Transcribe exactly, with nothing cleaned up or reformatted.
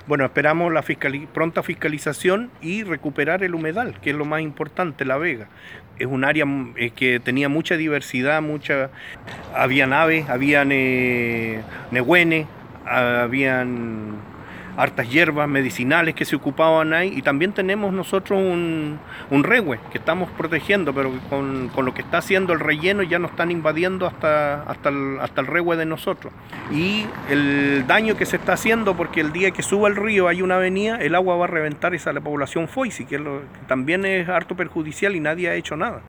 Bueno, esperamos la fiscali- pronta fiscalización y recuperar el humedal, que es lo más importante, La Vega. Es un área mm, eh, que tenía mucha diversidad, mucha, habían aves, habían eh, negüenes, habían hartas hierbas medicinales que se ocupaban ahí, y también tenemos nosotros un, un rehue que estamos protegiendo, pero con, con lo que está haciendo el relleno ya nos están invadiendo hasta, hasta, el, hasta el rehue de nosotros. Y el daño que se está haciendo, porque el día que suba el río hay una avenida, el agua va a reventar esa la población Foisi, que, es lo, que también es harto perjudicial y nadie ha hecho nada.